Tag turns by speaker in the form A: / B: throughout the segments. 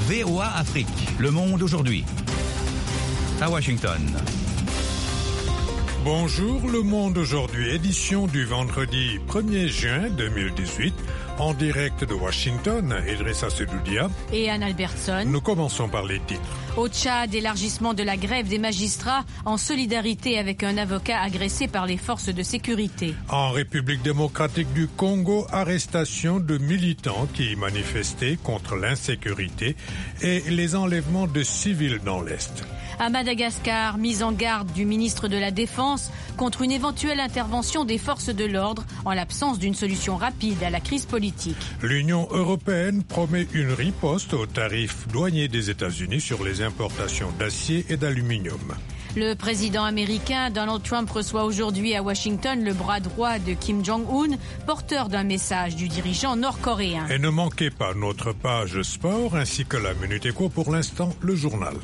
A: VOA Afrique, le monde aujourd'hui. À Washington.
B: Bonjour, le monde aujourd'hui, édition du vendredi 1er juin 2018. En direct de Washington, Idrissa Sedoudia
C: et Anne Albertson.
B: Nous commençons par les titres.
C: Au Tchad, élargissement de la grève des magistrats en solidarité avec un avocat agressé par les forces de sécurité.
B: En République démocratique du Congo, arrestation de militants qui manifestaient contre l'insécurité et les enlèvements de civils dans l'Est.
C: À Madagascar, mise en garde du ministre de la Défense contre une éventuelle intervention des forces de l'ordre en l'absence d'une solution rapide à la crise politique.
B: L'Union européenne promet une riposte aux tarifs douaniers des États-Unis sur les importations d'acier et d'aluminium.
C: Le président américain Donald Trump reçoit aujourd'hui à Washington le bras droit de Kim Jong-un, porteur d'un message du dirigeant nord-coréen.
B: Et ne manquez pas notre page sport ainsi que la Minute Éco, pour l'instant le journal.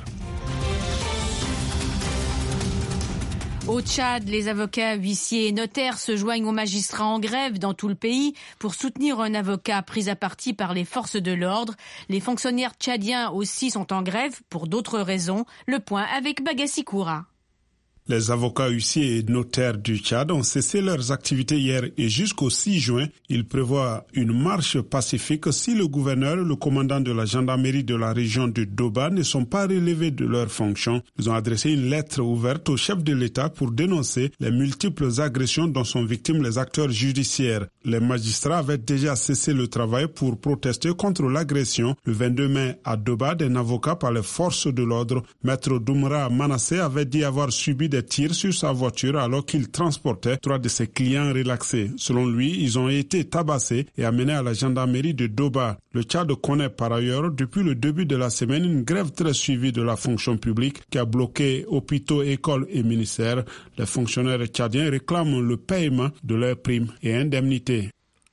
C: Au Tchad, les avocats, huissiers et notaires se joignent aux magistrats en grève dans tout le pays pour soutenir un avocat pris à partie par les forces de l'ordre. Les fonctionnaires tchadiens aussi sont en grève pour d'autres raisons. Le point avec Bagassi Koura.
D: Les avocats, huissiers et notaires du Tchad ont cessé leurs activités hier et jusqu'au 6 juin. Ils prévoient une marche pacifique si le gouverneur, le commandant de la gendarmerie de la région de Doba ne sont pas relevés de leurs fonctions. Ils ont adressé une lettre ouverte au chef de l'État pour dénoncer les multiples agressions dont sont victimes les acteurs judiciaires. Les magistrats avaient déjà cessé le travail pour protester contre l'agression le 22 mai à Doba d'un avocat par les forces de l'ordre. Maître Doumra Manassé avait dit avoir subi des tirs sur sa voiture alors qu'il transportait 3 de ses clients relaxés. Selon lui, ils ont été tabassés et amenés à la gendarmerie de Doba. Le Tchad connaît par ailleurs depuis le début de la semaine une grève très suivie de la fonction publique qui a bloqué hôpitaux, écoles et ministères. Les fonctionnaires tchadiens réclament le paiement de leurs primes et indemnités.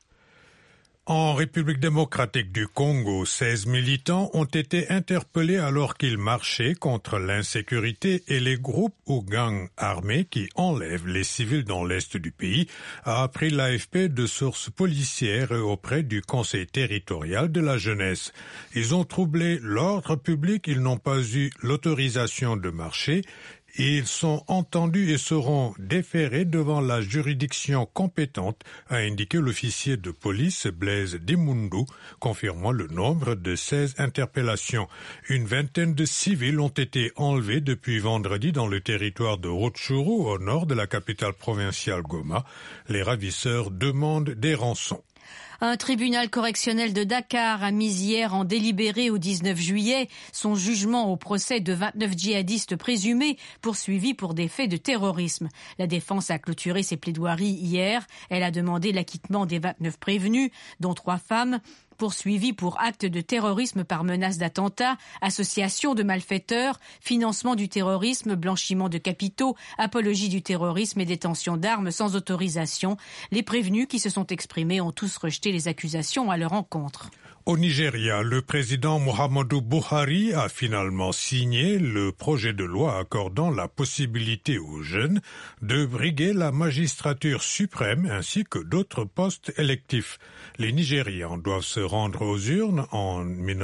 B: En République démocratique du Congo, 16 militants ont été interpellés alors qu'ils marchaient contre l'insécurité et les groupes ou gangs armés qui enlèvent les civils dans l'est du pays, a appris l'AFP de sources policières auprès du Conseil territorial de la jeunesse. Ils ont troublé l'ordre public, ils n'ont pas eu l'autorisation de marcher. Ils sont entendus et seront déférés devant la juridiction compétente, a indiqué l'officier de police Blaise Dimundu, confirmant le nombre de 16 interpellations. Une vingtaine de civils ont été enlevés depuis vendredi dans le territoire de Rutshuru, au nord de la capitale provinciale Goma. Les ravisseurs demandent des rançons.
C: Un tribunal correctionnel de Dakar a mis hier en délibéré au 19 juillet son jugement au procès de 29 djihadistes présumés poursuivis pour des faits de terrorisme. La défense a clôturé ses plaidoiries hier. Elle a demandé l'acquittement des 29 prévenus, dont 3 femmes, poursuivis pour actes de terrorisme par menace d'attentat, association de malfaiteurs, financement du terrorisme, blanchiment de capitaux, apologie du terrorisme et détention d'armes sans autorisation. Les prévenus qui se sont exprimés ont tous rejeté les accusations à leur encontre.
B: Au Nigeria, le président Muhammadu Buhari a finalement signé le projet de loi accordant la possibilité aux jeunes de briguer la magistrature suprême ainsi que d'autres postes électifs. Les Nigérians doivent se rendre aux urnes en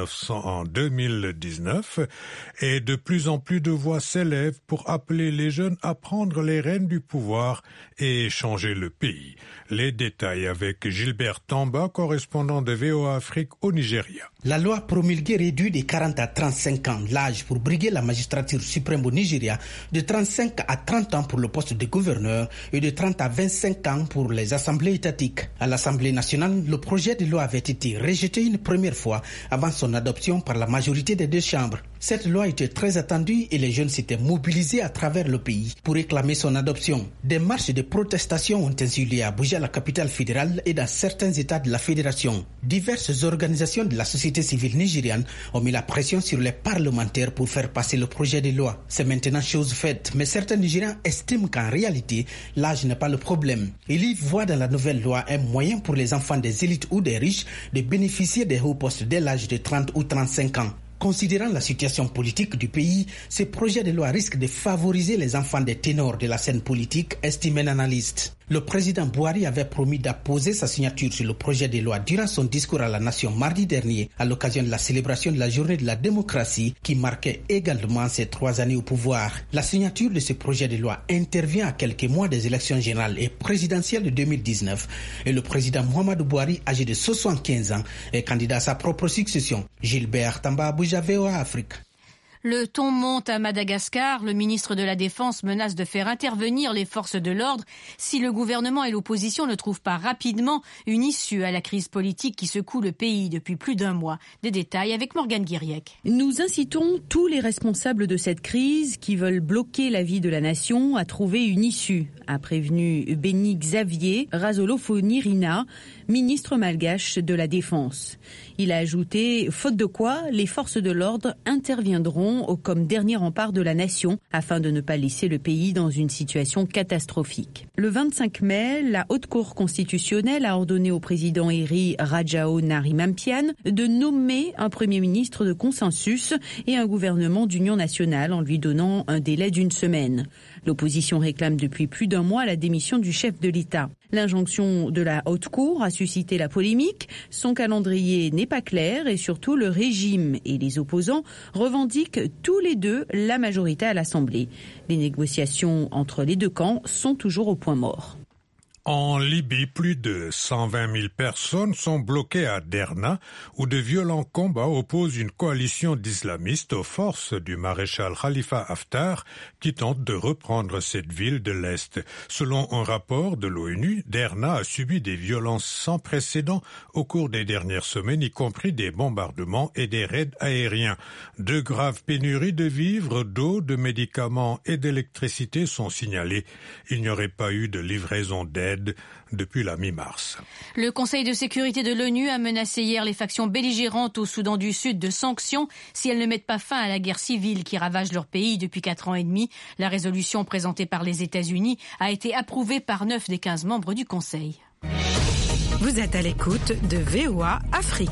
B: 2019 et de plus en plus de voix s'élèvent pour appeler les jeunes à prendre les rênes du pouvoir et changer le pays. Les détails avec Gilbert Tamba, correspondant de VOA Afrique au Nigeria.
E: La loi promulguée réduit de 40 à 35 ans l'âge pour briguer la magistrature suprême au Nigeria, de 35 à 30 ans pour le poste de gouverneur et de 30 à 25 ans pour les assemblées étatiques. À l'Assemblée nationale, le projet de loi avait été rejeté une première fois avant son adoption par la majorité des 2 chambres. Cette loi était très attendue et les jeunes s'étaient mobilisés à travers le pays pour réclamer son adoption. Des marches de protestation ont ainsi lieu à Abuja, la capitale fédérale, et dans certains États de la fédération. Diverses organisations de la société civile nigériane ont mis la pression sur les parlementaires pour faire passer le projet de loi. C'est maintenant chose faite, mais certains Nigérians estiment qu'en réalité, l'âge n'est pas le problème. Ils y voient dans la nouvelle loi un moyen pour les enfants des élites ou des riches de bénéficier des hauts postes dès l'âge de 30 ou 35 ans. Considérant la situation politique du pays, ce projet de loi risque de favoriser les enfants des ténors de la scène politique, estime un analyste. Le président Buhari avait promis d'apposer sa signature sur le projet de loi durant son discours à la nation mardi dernier à l'occasion de la célébration de la journée de la démocratie qui marquait également ses 3 années au pouvoir. La signature de ce projet de loi intervient à quelques mois des élections générales et présidentielles de 2019 et le président Muhammadu Buhari, âgé de 75 ans, est candidat à sa propre succession. Gilbert Tamba, Abuja, VOA Afrique.
C: Le ton monte à Madagascar. Le ministre de la Défense menace de faire intervenir les forces de l'ordre si le gouvernement et l'opposition ne trouvent pas rapidement une issue à la crise politique qui secoue le pays depuis plus d'1 mois. Des détails avec Morgane Guiriec.
F: Nous incitons tous les responsables de cette crise qui veulent bloquer la vie de la nation à trouver une issue, a prévenu Béni Xavier Razolofonirina, ministre malgache de la Défense. Il a ajouté, faute de quoi, les forces de l'ordre interviendront comme dernier rempart de la nation afin de ne pas laisser le pays dans une situation catastrophique. Le 25 mai, la Haute Cour constitutionnelle a ordonné au président Heri Rajaonarihamapian de nommer un premier ministre de consensus et un gouvernement d'union nationale en lui donnant un délai d'1 semaine. L'opposition réclame depuis plus d'1 mois la démission du chef de l'État. L'injonction de la Haute Cour a suscité la polémique. Son calendrier n'est pas clair et surtout le régime et les opposants revendiquent tous les deux la majorité à l'Assemblée. Les négociations entre les deux camps sont toujours au point mort.
B: En Libye, plus de 120 000 personnes sont bloquées à Derna, où de violents combats opposent une coalition d'islamistes aux forces du maréchal Khalifa Haftar, qui tente de reprendre cette ville de l'Est. Selon un rapport de l'ONU, Derna a subi des violences sans précédent au cours des dernières semaines, y compris des bombardements et des raids aériens. De graves pénuries de vivres, d'eau, de médicaments et d'électricité sont signalées. Il n'y aurait pas eu de livraison d'aide depuis la mi-mars.
C: Le Conseil de sécurité de l'ONU a menacé hier les factions belligérantes au Soudan du Sud de sanctions si elles ne mettent pas fin à la guerre civile qui ravage leur pays depuis 4 ans et demi. La résolution présentée par les États-Unis a été approuvée par 9 des 15 membres du Conseil.
G: Vous êtes à l'écoute de VOA Afrique.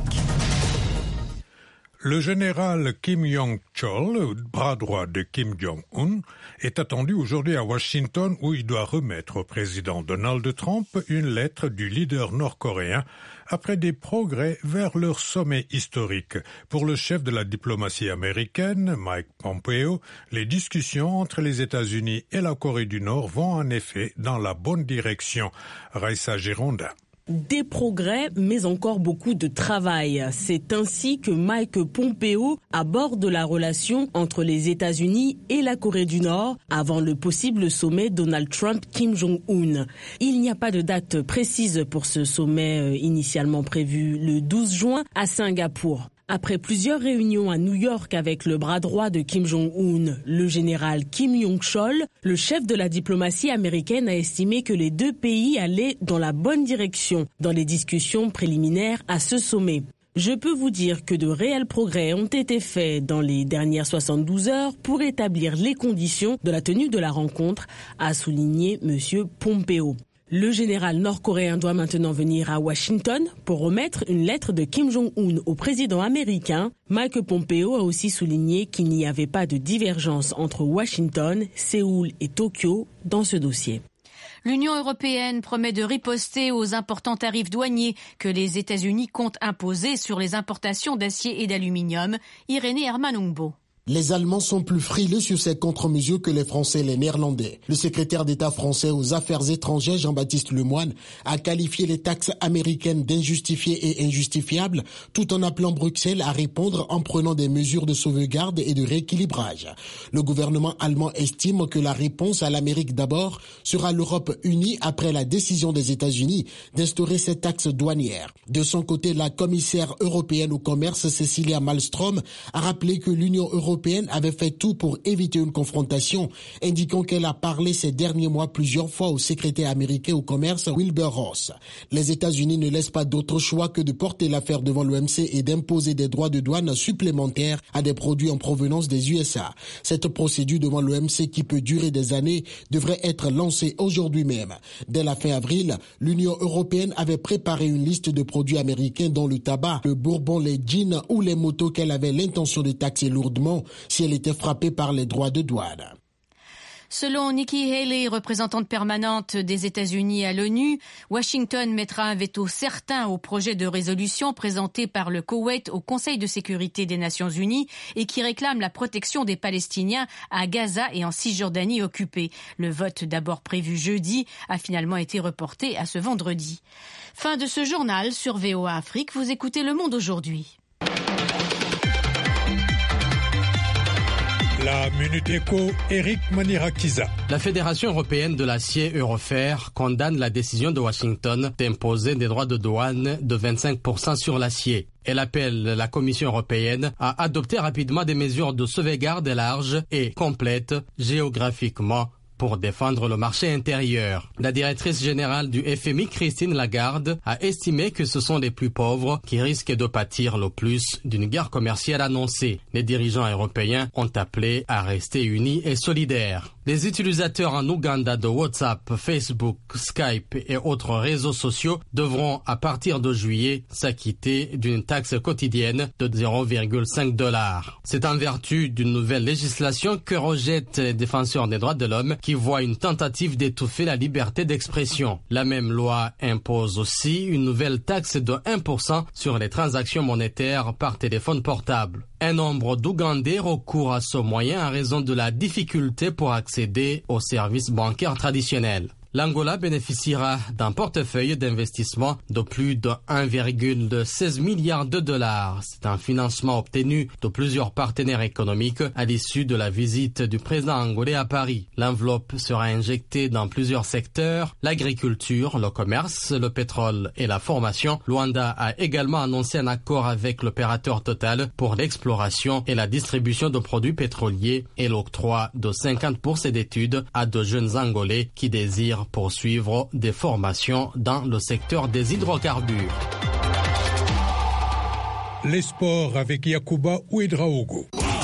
B: Le général Kim Yong-chol, bras droit de Kim Jong-un, est attendu aujourd'hui à Washington où il doit remettre au président Donald Trump une lettre du leader nord-coréen après des progrès vers leur sommet historique. Pour le chef de la diplomatie américaine, Mike Pompeo, les discussions entre les États-Unis et la Corée du Nord vont en effet dans la bonne direction. Raissa Gironda.
H: Des progrès, mais encore beaucoup de travail. C'est ainsi que Mike Pompeo aborde la relation entre les États-Unis et la Corée du Nord avant le possible sommet Donald Trump-Kim Jong-un. Il n'y a pas de date précise pour ce sommet initialement prévu le 12 juin à Singapour. Après plusieurs réunions à New York avec le bras droit de Kim Jong-un, le général Kim Yong-chol, le chef de la diplomatie américaine a estimé que les deux pays allaient dans la bonne direction dans les discussions préliminaires à ce sommet. Je peux vous dire que de réels progrès ont été faits dans les dernières 72 heures pour établir les conditions de la tenue de la rencontre, a souligné M. Pompeo. Le général nord-coréen doit maintenant venir à Washington pour remettre une lettre de Kim Jong-un au président américain. Mike Pompeo a aussi souligné qu'il n'y avait pas de divergence entre Washington, Séoul et Tokyo dans ce dossier.
C: L'Union européenne promet de riposter aux importants tarifs douaniers que les États-Unis comptent imposer sur les importations d'acier et d'aluminium. Irénée Hermann-Ungbo.
I: Les Allemands sont plus frileux sur ces contre-mesures que les Français et les Néerlandais. Le secrétaire d'État français aux Affaires étrangères, Jean-Baptiste Lemoyne, a qualifié les taxes américaines d'injustifiées et injustifiables, tout en appelant Bruxelles à répondre en prenant des mesures de sauvegarde et de rééquilibrage. Le gouvernement allemand estime que la réponse à l'Amérique d'abord sera l'Europe unie après la décision des États-Unis d'instaurer ces taxes douanières. De son côté, la commissaire européenne au commerce, Cecilia Malmström, a rappelé que l'Union européenne avait fait tout pour éviter une confrontation, indiquant qu'elle a parlé ces derniers mois plusieurs fois au secrétaire américain au commerce Wilbur Ross. Les États-Unis ne laissent pas d'autre choix que de porter l'affaire devant l'OMC et d'imposer des droits de douane supplémentaires à des produits en provenance des USA. Cette procédure devant l'OMC, qui peut durer des années, devrait être lancée aujourd'hui même. Dès la fin avril, l'Union européenne avait préparé une liste de produits américains dont le tabac, le bourbon, les jeans ou les motos qu'elle avait l'intention de taxer lourdement si elle était frappée par les droits de douane.
C: Selon Nikki Haley, représentante permanente des États-Unis à l'ONU, Washington mettra un veto certain au projet de résolution présenté par le Koweït au Conseil de sécurité des Nations Unies et qui réclame la protection des Palestiniens à Gaza et en Cisjordanie occupée. Le vote, d'abord prévu jeudi, a finalement été reporté à ce vendredi. Fin de ce journal sur VOA Afrique. Vous écoutez Le Monde aujourd'hui.
B: La Minute Éco, Eric Manirakiza.
J: La Fédération européenne de l'acier Eurofer condamne la décision de Washington d'imposer des droits de douane de 25% sur l'acier. Elle appelle la Commission européenne à adopter rapidement des mesures de sauvegarde larges et complètes géographiquement pour défendre le marché intérieur. La directrice générale du FMI, Christine Lagarde, a estimé que ce sont les plus pauvres qui risquent de pâtir le plus d'une guerre commerciale annoncée. Les dirigeants européens ont appelé à rester unis et solidaires. Les utilisateurs en Ouganda de WhatsApp, Facebook, Skype et autres réseaux sociaux devront à partir de juillet s'acquitter d'une taxe quotidienne de 0,5 $. C'est en vertu d'une nouvelle législation que rejettent les défenseurs des droits de l'homme qui voient une tentative d'étouffer la liberté d'expression. La même loi impose aussi une nouvelle taxe de 1% sur les transactions monétaires par téléphone portable. Un nombre d'Ougandais recourent à ce moyen en raison de la difficulté pour accéder aux services bancaires traditionnels. L'Angola bénéficiera d'un portefeuille d'investissement de plus de 1,16 milliard de $. C'est un financement obtenu de plusieurs partenaires économiques à l'issue de la visite du président angolais à Paris. L'enveloppe sera injectée dans plusieurs secteurs, l'agriculture, le commerce, le pétrole et la formation. Luanda a également annoncé un accord avec l'opérateur Total pour l'exploration et la distribution de produits pétroliers et l'octroi de 50 bourses d'études à de jeunes Angolais qui désirent poursuivre des formations dans le secteur des hydrocarbures.
B: Les sports avec Yacouba Ouedraogo.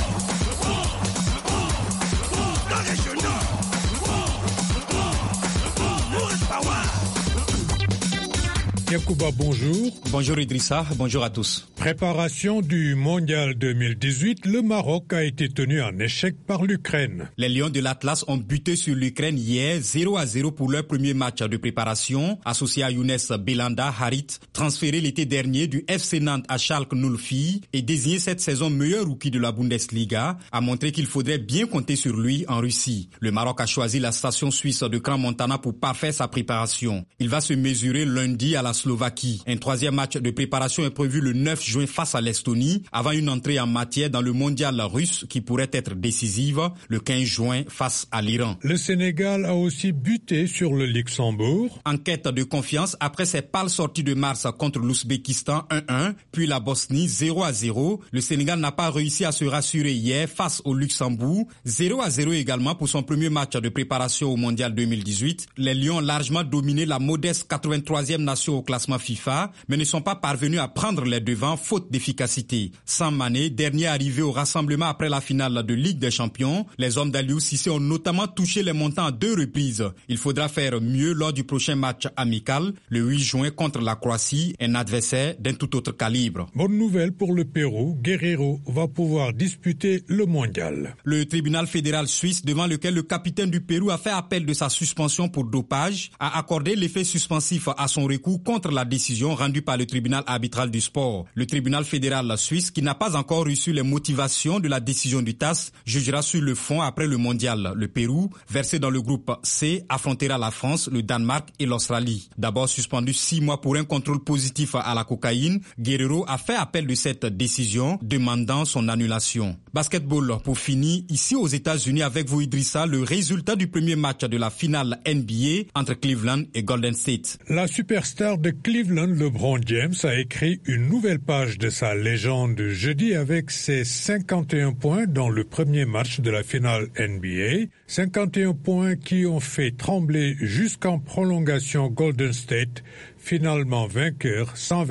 B: Yacouba, bonjour.
K: Bonjour Idrissa, bonjour à tous.
B: Préparation du Mondial 2018, le Maroc a été tenu en échec par l'Ukraine.
K: Les Lions de l'Atlas ont buté sur l'Ukraine hier 0-0 pour leur premier match de préparation, associé à Younes Belanda Harit, transféré l'été dernier du FC Nantes à Schalke 04 et désigné cette saison meilleur rookie de la Bundesliga, a montré qu'il faudrait bien compter sur lui en Russie. Le Maroc a choisi la station suisse de Crans-Montana pour parfaire sa préparation. Il va se mesurer lundi à la Slovaquie. Un troisième match de préparation est prévu le 9 juin face à l'Estonie, avant une entrée en matière dans le mondial russe qui pourrait être décisive le 15 juin face à l'Iran.
B: Le Sénégal a aussi buté sur le Luxembourg.
K: En quête de confiance après ses pâles sorties de mars contre l'Ouzbékistan 1-1, puis la Bosnie 0-0, le Sénégal n'a pas réussi à se rassurer hier face au Luxembourg. 0-0 également pour son premier match de préparation au mondial 2018. Les Lions ont largement dominé la modeste 83e nation au classement FIFA, mais ne sont pas parvenus à prendre les devants faute d'efficacité. Sans Mané, dernier arrivé au rassemblement après la finale de Ligue des Champions, les hommes d'Aliou Cissé ont notamment touché les montants à 2 reprises. Il faudra faire mieux lors du prochain match amical, le 8 juin contre la Croatie, un adversaire d'un tout autre calibre.
B: Bonne nouvelle pour le Pérou, Guerrero va pouvoir disputer le mondial.
K: Le tribunal fédéral suisse, devant lequel le capitaine du Pérou a fait appel de sa suspension pour dopage, a accordé l'effet suspensif à son recours contre la décision rendue par le tribunal arbitral du sport. Le tribunal fédéral suisse, qui n'a pas encore reçu les motivations de la décision du TAS, jugera sur le fond après le mondial. Le Pérou, versé dans le groupe C, affrontera la France, le Danemark et l'Australie. D'abord suspendu 6 mois pour un contrôle positif à la cocaïne, Guerrero a fait appel de cette décision, demandant son annulation. Basketball, pour finir, ici aux États-Unis avec vous Idrissa, le résultat du premier match de la finale NBA entre Cleveland et Golden State.
B: La superstar de Cleveland, LeBron James, a écrit une nouvelle page de sa légende jeudi avec ses 51 points dans le premier match de la finale NBA. 51 points qui ont fait trembler jusqu'en prolongation Golden State, finalement vainqueur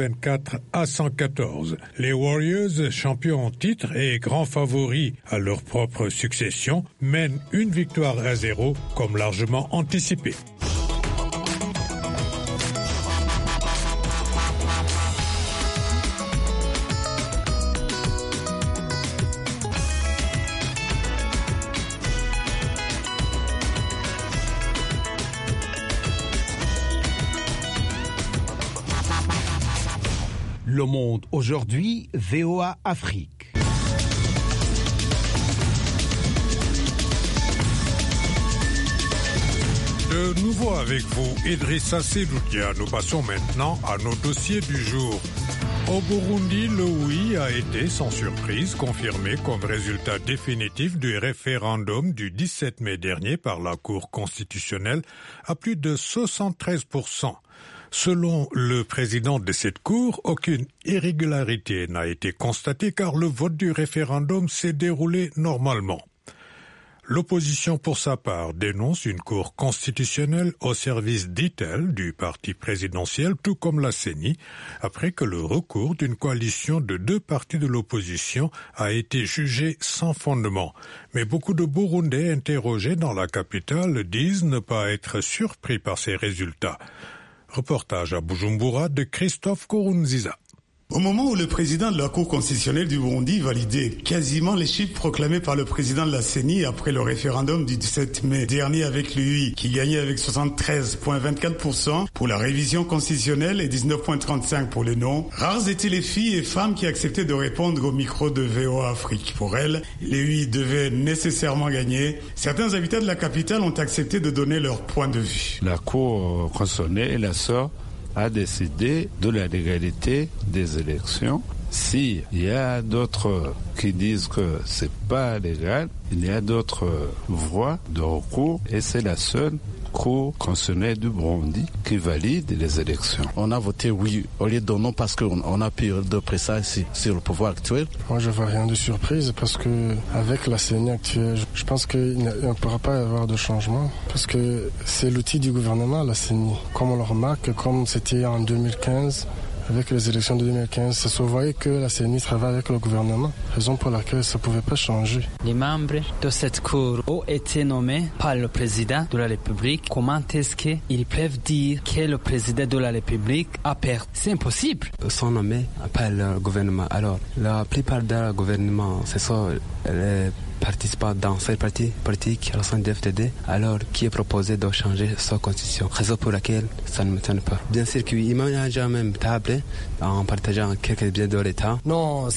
B: 124-114. Les Warriors, champions en titre et grands favoris à leur propre succession, mènent une victoire à 0 comme largement anticipé.
L: Le Monde aujourd'hui, VOA Afrique.
B: De nouveau avec vous, Idrissa Seloudia. Nous passons maintenant à nos dossiers du jour. Au Burundi, le oui a été, sans surprise, confirmé comme résultat définitif du référendum du 17 mai dernier par la Cour constitutionnelle à plus de 73%. Selon le président de cette Cour, aucune irrégularité n'a été constatée car le vote du référendum s'est déroulé normalement. L'opposition, pour sa part, dénonce une cour constitutionnelle au service, dit-elle, du parti présidentiel, tout comme la CENI, après que le recours d'une coalition de 2 partis de l'opposition a été jugé sans fondement. Mais beaucoup de Burundais interrogés dans la capitale disent ne pas être surpris par ces résultats. Reportage à Bujumbura de Christophe Kurunziza.
M: Au moment où le président de la Cour constitutionnelle du Burundi validait quasiment les chiffres proclamés par le président de la CENI après le référendum du 17 mai dernier avec l'UI, qui gagnait avec 73,24% pour la révision constitutionnelle et 19,35% pour le non, rares étaient les filles et femmes qui acceptaient de répondre au micro de VOA Afrique. Pour elles, l'UI devait nécessairement gagner. Certains habitants de la capitale ont accepté de donner leur point de vue.
N: La Cour constitutionnelle, la SOR, a décidé de la légalité des élections. S'il y a d'autres qui disent que c'est pas légal, il y a d'autres voies de recours et c'est la seule Cour constitutionnelle du Burundi qui valide les élections.
O: On a voté oui au lieu de non parce qu'on a pris de près ça sur le pouvoir actuel.
P: Moi je vois rien de surprise parce que avec la CENI actuelle, je pense qu'il ne pourra pas y avoir de changement parce que c'est l'outil du gouvernement, la CENI. Comme on le remarque, comme c'était en 2015, avec les élections de 2015, ça se voyait que la CENI travaille avec le gouvernement, raison pour laquelle ça ne pouvait pas changer.
Q: Les membres de cette cour ont été nommés par le président de la République. Comment est-ce qu'ils peuvent dire que le président de la République a perdu? C'est impossible.
R: Ils sont nommés par le gouvernement. Alors, la plupart des gouvernements, ce sont les participants dans ces partis politiques, la CNDD-FDD, alors qui est proposé de changer sa constitution. Raison pour laquelle ça ne m'étonne pas. Bien sûr qu'il ménage même table en partageant quelques biens de l'État.
O: Non,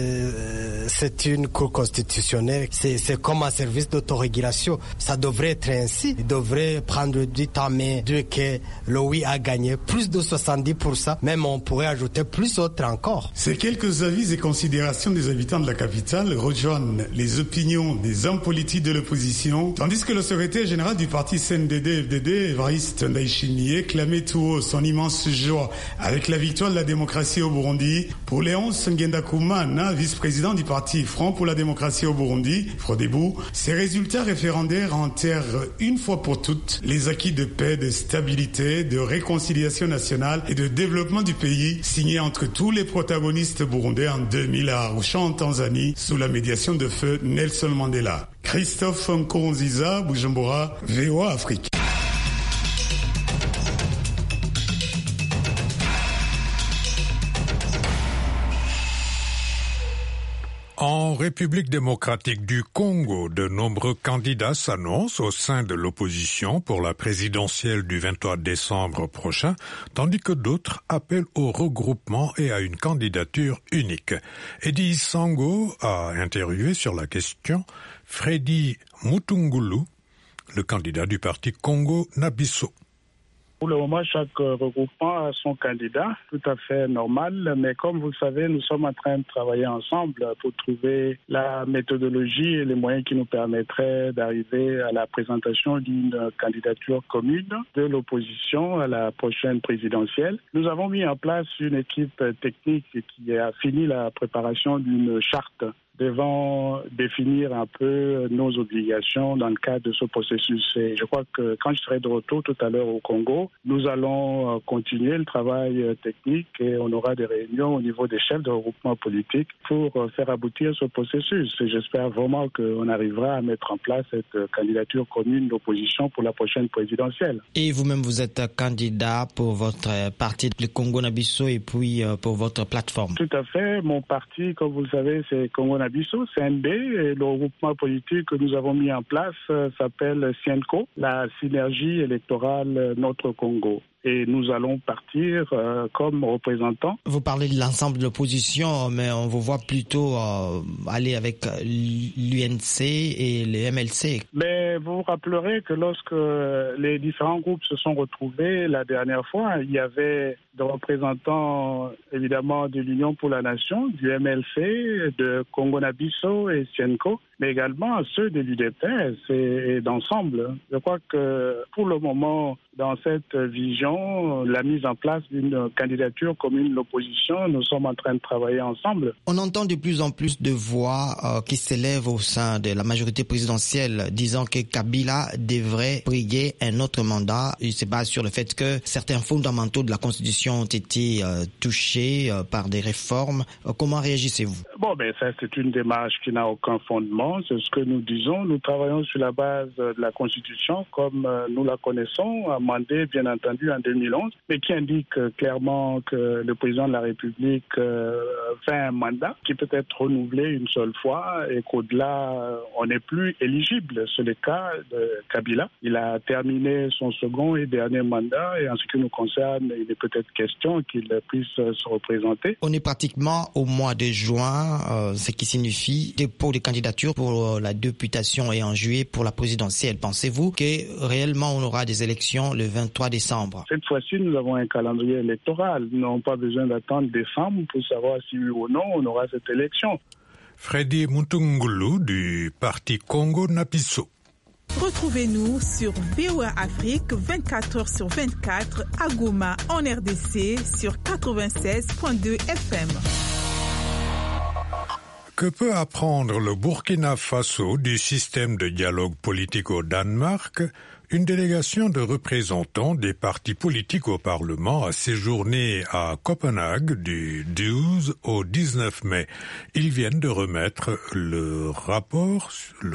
O: c'est une cour constitutionnelle. C'est comme un service d'autorégulation. Ça devrait être ainsi. Il devrait prendre du temps, mais dès que le oui a gagné plus de 70%, même on pourrait ajouter plus autres encore.
M: Ces quelques avis et considérations des habitants de la capitale rejoignent les opinions des hommes politiques de l'opposition, tandis que le secrétaire général du parti CNDD-FDD, Évariste Ndayishimiye, clamait tout haut son immense joie avec la victoire de la démocratie au Burundi. Pour Léonce Ngendakumana, vice-président du parti Front pour la démocratie au Burundi, Frodebu, ces résultats référendaires enterrent une fois pour toutes les acquis de paix, de stabilité, de réconciliation nationale et de développement du pays signés entre tous les protagonistes burundais en 2000 à Arusha en Tanzanie sous la médiation de feu Nelson Mandela. Christophe Nkurunziza, Bujumbura, VOA Afrique.
B: En République démocratique du Congo, de nombreux candidats s'annoncent au sein de l'opposition pour la présidentielle du 23 décembre prochain, tandis que d'autres appellent au regroupement et à une candidature unique. Eddie Sango a interviewé sur la question Freddy Mutungulu, le candidat du parti Congo Nabiso.
S: Pour le moment, chaque regroupement a son candidat, tout à fait normal. Mais comme vous le savez, nous sommes en train de travailler ensemble pour trouver la méthodologie et les moyens qui nous permettraient d'arriver à la présentation d'une candidature commune de l'opposition à la prochaine présidentielle. Nous avons mis en place une équipe technique qui a fini la préparation d'une charte devant définir un peu nos obligations dans le cadre de ce processus. Et je crois que quand je serai de retour tout à l'heure au Congo, nous allons continuer le travail technique et on aura des réunions au niveau des chefs de regroupement politique pour faire aboutir ce processus. Et j'espère vraiment qu'on arrivera à mettre en place cette candidature commune d'opposition pour la prochaine présidentielle.
T: Et vous-même, vous êtes candidat pour votre parti, le Congo Nabiso, et puis pour votre plateforme.
S: Tout à fait. Mon parti, comme vous le savez, c'est Congo Nabiso, CNB, et le regroupement politique que nous avons mis en place s'appelle Sienco, la synergie électorale Notre Congo. et nous allons partir comme représentants.
T: Vous parlez de l'ensemble de l'opposition, mais on vous voit plutôt aller avec l'UNC et le MLC.
S: Mais vous vous rappellerez que lorsque les différents groupes se sont retrouvés la dernière fois, il y avait des représentants évidemment de l'Union pour la Nation, du MLC, de Congo-Nabisso et Sienko, mais également ceux de l'UDPS et d'ensemble. Je crois que pour le moment, dans cette vision, la mise en place d'une candidature commune de l'opposition, nous sommes en train de travailler ensemble.
T: On entend de plus en plus de voix qui s'élèvent au sein de la majorité présidentielle disant que Kabila devrait briguer un autre mandat. Il se base sur le fait que certains fondamentaux de la Constitution ont été touchés par des réformes. Comment réagissez-vous?
S: Ça, c'est une démarche qui n'a aucun fondement. C'est ce que nous disons. Nous travaillons sur la base de la Constitution comme nous la connaissons, amendée bien entendu en 2011, mais qui indique clairement que le président de la République fait un mandat qui peut être renouvelé une seule fois et qu'au-delà, on n'est plus éligible. C'est le cas de Kabila. Il a terminé son second et dernier mandat et en ce qui nous concerne, il est peut-être question qu'il puisse se représenter.
T: On est pratiquement au mois de juin, ce qui signifie dépôt de candidature pour la députation et en juillet pour la présidentielle. Pensez-vous que réellement on aura des élections le 23 décembre?
S: Cette fois-ci, nous avons un calendrier électoral. Nous n'avons pas besoin d'attendre décembre pour savoir si oui ou non on aura cette élection.
B: Freddy Mutungulu du parti Congo-Nabisso.
U: Retrouvez-nous sur VOA Afrique 24h/24 à Goma en RDC sur 96.2 FM.
B: Que peut apprendre le Burkina Faso du système de dialogue politique au Danemark? Une délégation de représentants des partis politiques au Parlement a séjourné à Copenhague du 12 au 19 mai. Ils viennent de remettre le rapport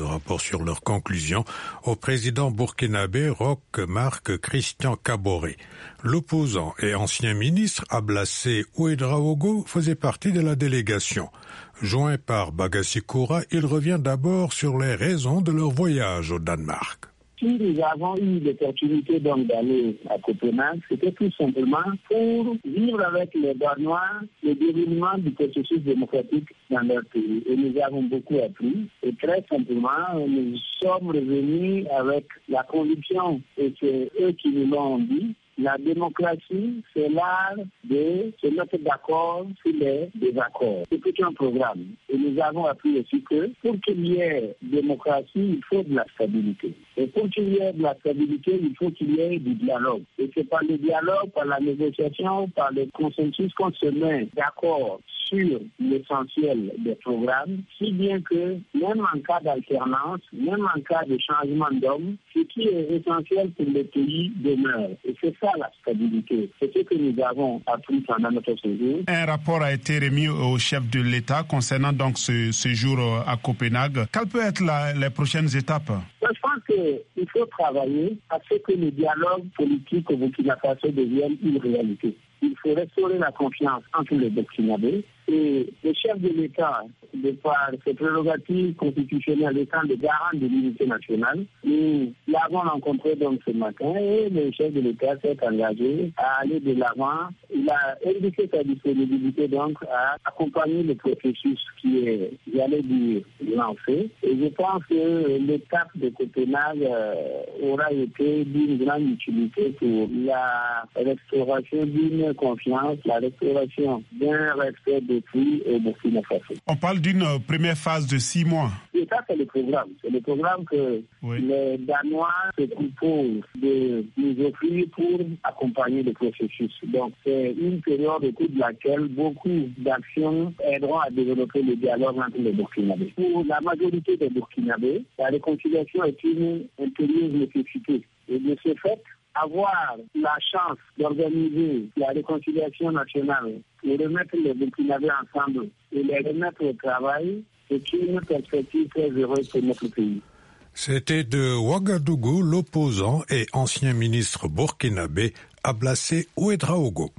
B: sur leurs conclusions au président burkinabé Roch Marc Christian Kaboré. L'opposant et ancien ministre Ablassé Ouedraogo faisait partie de la délégation. Joint par Bagassi Koura, il revient d'abord sur les raisons de leur voyage au Danemark.
V: Si nous avons eu l'opportunité donc d'aller à Copenhague, c'était tout simplement pour vivre avec les Danois le déroulement du processus démocratique dans leur pays. Et nous avons beaucoup appris. Et très simplement, nous sommes revenus avec la conviction, et c'est eux qui nous l'ont dit, la démocratie, c'est l'art de se mettre d'accord sur les désaccords. C'est tout un programme. Et nous avons appris aussi que pour qu'il y ait démocratie, il faut de la stabilité. Et pour qu'il y ait de la stabilité, il faut qu'il y ait du dialogue. Et c'est par le dialogue, par la négociation, par le consensus qu'on se met d'accord sur l'essentiel des programmes, si bien que même en cas d'alternance, même en cas de changement d'homme, ce qui est essentiel pour le pays demeure. Et c'est ça la stabilité. C'est ce que nous avons appris pendant notre séjour.
D: Un rapport a été remis au chef de l'État concernant donc ce séjour à Copenhague. Quelles peuvent être les prochaines étapes?
V: Je pense qu'il faut travailler à ce que le dialogue politique au Burkina Faso devienne une réalité. Il faut restaurer la confiance entre les Burkinabés et le chef de l'État, de par ses prérogatives constitutionnelles étant le garant de l'unité nationale, nous l'avons rencontré donc ce matin et le chef de l'État s'est engagé à aller de l'avant. Il a indiqué sa disponibilité donc à accompagner le processus qui est, j'allais dire, lancé. Et je pense que l'étape de Copenhague aura été d'une grande utilité pour la restauration d'une confiance, la restauration d'un respect de prix au Burkina Faso.
D: On parle d'une première phase de 6 mois.
V: Et ça, c'est le programme. C'est le programme que les Danois se proposent de nous offrir pour accompagner le processus. Donc, c'est une période au cours de laquelle beaucoup d'actions aideront à développer le dialogue entre les Burkinabés. Pour la majorité des Burkinabés, la réconciliation est une impérieuse nécessité. Et de ce fait, avoir la chance d'organiser la réconciliation nationale et remettre les Burkinabés ensemble et les remettre au travail, c'est une perspective très heureuse pour notre pays.
B: C'était de Ouagadougou l'opposant et ancien ministre burkinabé Ablassé Ouedraogo.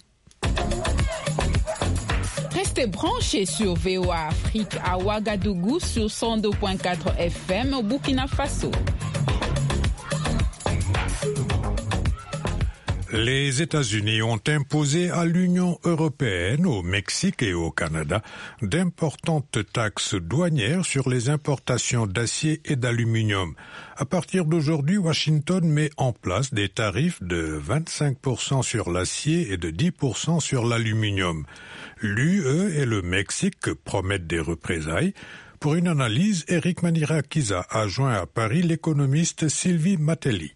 W: Restez branchés sur VOA Afrique à Ouagadougou sur 102.4 FM au Burkina Faso.
B: Les États-Unis ont imposé à l'Union européenne, au Mexique et au Canada d'importantes taxes douanières sur les importations d'acier et d'aluminium. À partir d'aujourd'hui, Washington met en place des tarifs de 25% sur l'acier et de 10% sur l'aluminium. L'UE et le Mexique promettent des représailles. Pour une analyse, Eric Manirakiza a joint à Paris l'économiste Sylvie Matelli.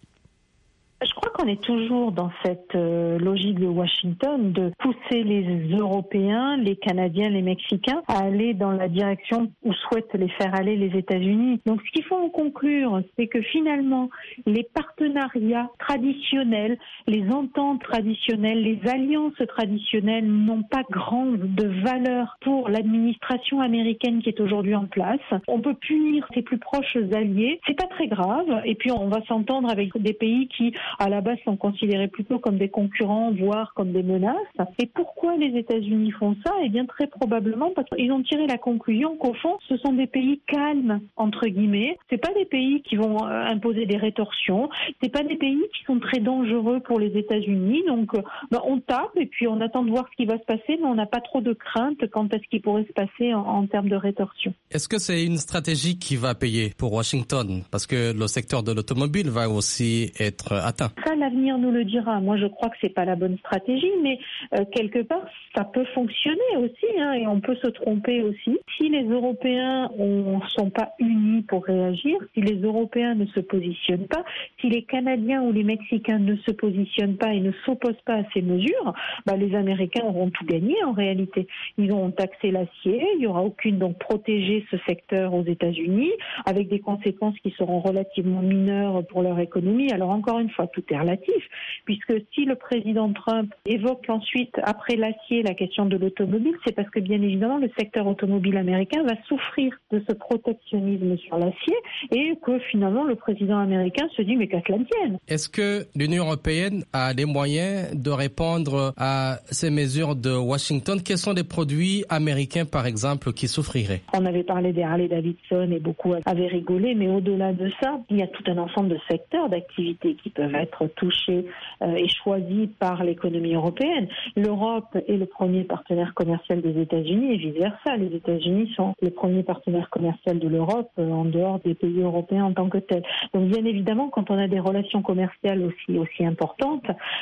A: Je crois qu'on est toujours dans cette logique de Washington de pousser les Européens, les Canadiens, les Mexicains à aller dans la direction où souhaitent les faire aller les États-Unis. Donc ce qu'il faut en conclure, c'est que finalement, les partenariats traditionnels, les ententes traditionnelles, les alliances traditionnelles n'ont pas grande de valeur pour l'administration américaine qui est aujourd'hui en place. On peut punir ses plus proches alliés, c'est pas très grave, et puis on va s'entendre avec des pays qui à la base sont considérés plutôt comme des concurrents, voire comme des menaces. Et pourquoi les États-Unis font ça ? Eh bien, très probablement parce qu'ils ont tiré la conclusion qu'au fond, ce sont des pays calmes, entre guillemets. C'est pas des pays qui vont imposer des rétorsions. C'est pas des pays qui sont très dangereux pour les États-Unis. Donc, on tape et puis on attend de voir ce qui va se passer, mais on n'a pas trop de crainte quant à ce qui pourrait se passer en termes de rétorsion.
J: Est-ce que c'est une stratégie qui va payer pour Washington ? Parce que le secteur de l'automobile va aussi être atteint.
A: Ça, l'avenir nous le dira. Moi, je crois que c'est pas la bonne stratégie, mais quelque part, ça peut fonctionner aussi, et on peut se tromper aussi. Si les Européens ne sont pas unis pour réagir, si les Européens ne se positionnent pas, si les Canadiens ou les Mexicains ne se positionnent pas et ne s'opposent pas à ces mesures, les Américains auront tout gagné en réalité. Ils auront taxé l'acier, il n'y aura aucune, donc protéger ce secteur aux États-Unis, avec des conséquences qui seront relativement mineures pour leur économie. Alors encore une fois, tout est relatif, puisque si le président Trump évoque ensuite, après l'acier, la question de l'automobile, c'est parce que bien évidemment le secteur automobile américain va souffrir de ce protectionnisme sur l'acier et que finalement le président américain se dit mais qu'à cela ne tienne.
J: Est-ce que l'Union européenne a les moyens de répondre à ces mesures de Washington ? Quels sont les produits américains par exemple qui souffriraient ?
A: On avait parlé des Harley-Davidson et beaucoup avaient rigolé, mais au-delà de ça, il y a tout un ensemble de secteurs d'activité qui peuvent être touchés et choisis par l'économie européenne. L'Europe est le premier partenaire commercial des États-Unis et vice-versa. Les États-Unis sont le premier partenaire commercial de l'Europe en dehors des pays européens en tant que tels. Donc bien évidemment, quand on a des relations commerciales aussi importantes,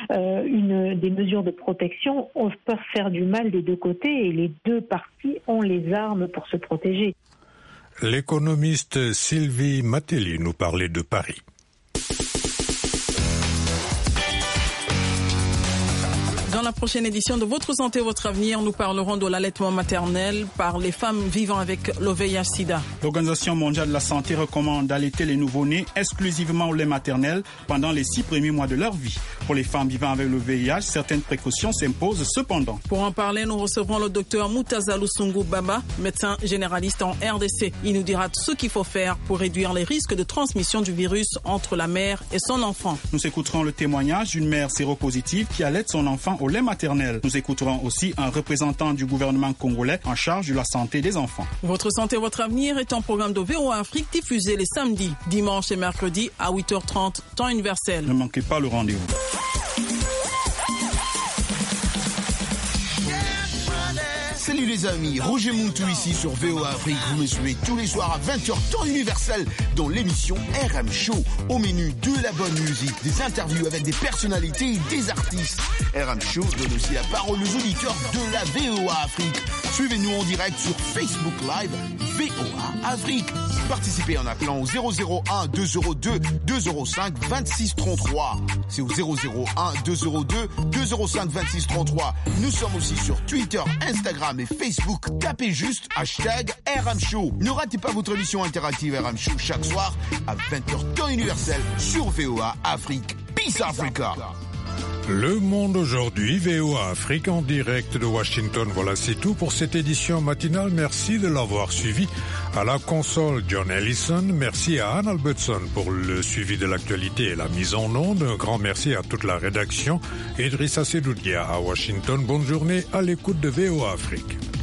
A: des mesures de protection peuvent faire du mal des deux côtés et les deux parties ont les armes pour se protéger.
B: L'économiste Sylvie Matelli nous parlait de Paris.
E: Dans la prochaine édition de Votre Santé, Votre Avenir, nous parlerons de l'allaitement maternel par les femmes vivant avec le VIH-Sida.
F: L'Organisation mondiale de la santé recommande d'allaiter les nouveau-nés exclusivement au lait maternel pendant les 6 premiers mois de leur vie. Pour les femmes vivant avec le VIH, certaines précautions s'imposent cependant.
E: Pour en parler, nous recevrons le docteur Moutaza Lusungu Baba, médecin généraliste en RDC. Il nous dira ce qu'il faut faire pour réduire les risques de transmission du virus entre la mère et son enfant.
F: Nous écouterons le témoignage d'une mère séropositive qui allaite son enfant au lait maternel. Nous écouterons aussi un représentant du gouvernement congolais en charge de la santé des enfants.
E: Votre santé, votre avenir est un programme de VOA Afrique diffusé les samedis, dimanches et mercredis à 8h30, temps universel.
F: Ne manquez pas le rendez-vous.
X: Salut les amis, Roger Mountou ici sur VOA Afrique. Vous me suivez tous les soirs à 20h temps universel dans l'émission RM Show. Au menu de la bonne musique, des interviews avec des personnalités et des artistes. RM Show donne aussi la parole aux auditeurs de la VOA Afrique. Suivez-nous en direct sur Facebook Live VOA Afrique. Participez en appelant au 001 202 205 26 33. C'est au 001 202 205 26 33. Nous sommes aussi sur Twitter, Instagram et Facebook. Tapez juste #RM Show. Ne ratez pas votre émission interactive RM Show chaque soir à 20h temps universel sur VOA Afrique. Peace Africa.
B: Le Monde aujourd'hui, VOA Afrique en direct de Washington. Voilà, c'est tout pour cette édition matinale. Merci de l'avoir suivi. À la console, John Ellison. Merci à Anne Albertson pour le suivi de l'actualité et la mise en onde. Un grand merci à toute la rédaction. Idrissa Sedoudia à Washington. Bonne journée à l'écoute de VOA Afrique.